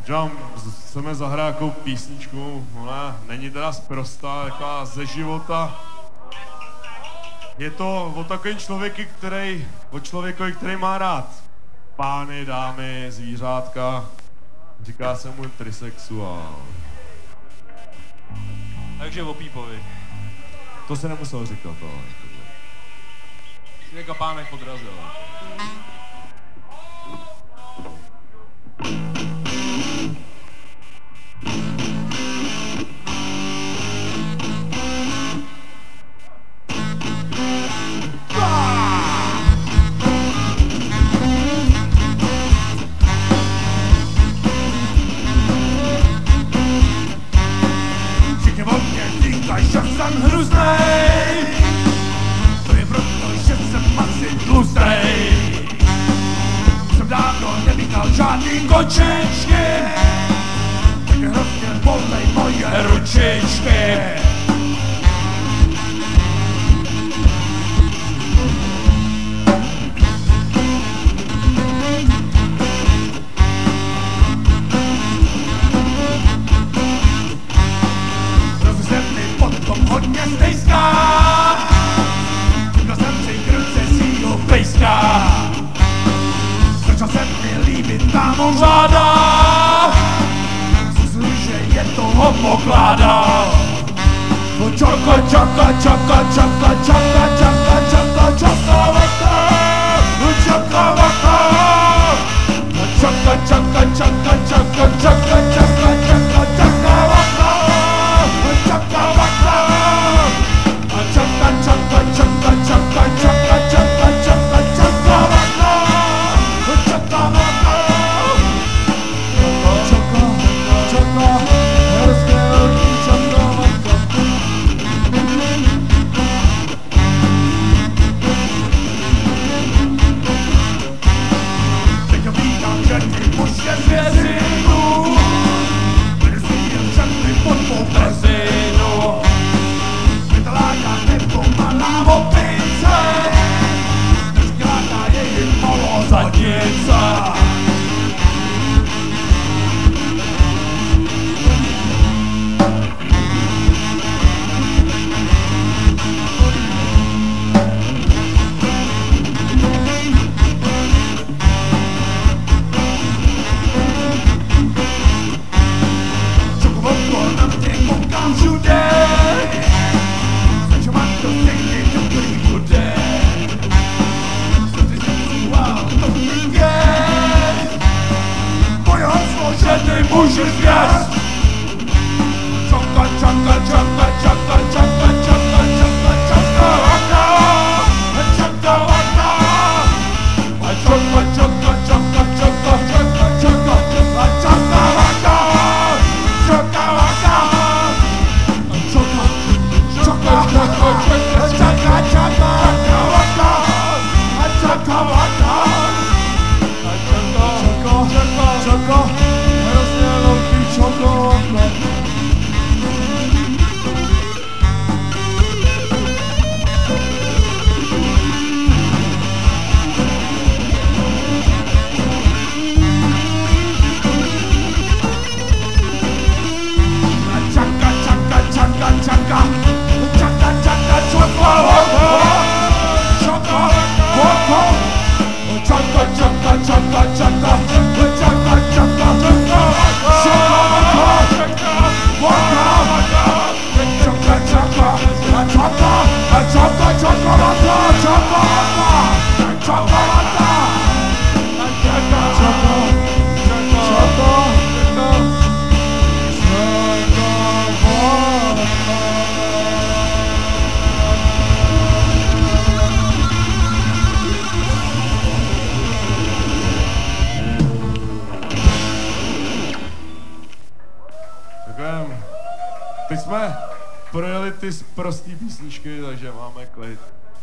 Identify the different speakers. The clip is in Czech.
Speaker 1: že vám chceme zahrát jakou písničku, ona není teda sprostá, taková ze života. Je to o takovém člověkovi, který má rád pány, dámy, zvířátka. Říká se mu trisexuál.
Speaker 2: Takže o Pípovi.
Speaker 1: To se nemusel říkat, ale...
Speaker 2: Jsi kapánek podrazil.
Speaker 3: Všichni o mě říkají, že jsem hruznej. To je proto, že jsem asi tlustej. Jsem dávno nemíchal žádný kočičky. Tak hrozně bolej moje ručičky. Hodně stejská, říkal jsem si k ruce sílu pejská. Začal se mi líbit tam on žádá, zjistil, že je to homokláda. Čoko, čoko, čoko, čoko, čoko, čoko, čoko, čokoláka, čokoláka. Čoko, čoko, čoko, čoko, čoko, čoko, čoko, čokoláka, čokoláka. Chaka, chaka, chaka, chaka, chaka, chaka, chaka, chakalaka, chakalaka. Chaka, chaka, hezké velký chakalaka. Teď vítám, že ty muže zvěřinu, budu si jen všechny pod mou brzinu. Vytaláka nebo malá opice, nezkrátka je jim malo zadnice. Čokovodko na mě koukám všude. Ty můžeš věc. Čaka, čaka, čaka, čaka, čaka, čaka, čaka, čakalaka, čakalaka. Čaka, čaka, čaka, čaka, čaka, čaka, čaka, čakalaka, čakalaka. Čaka, čaka, čaka, čaka, čaka, čakalaka, čakalaka. Čaka, čaka.
Speaker 1: Teď jsme projeli ty prostý písničky, takže máme klid.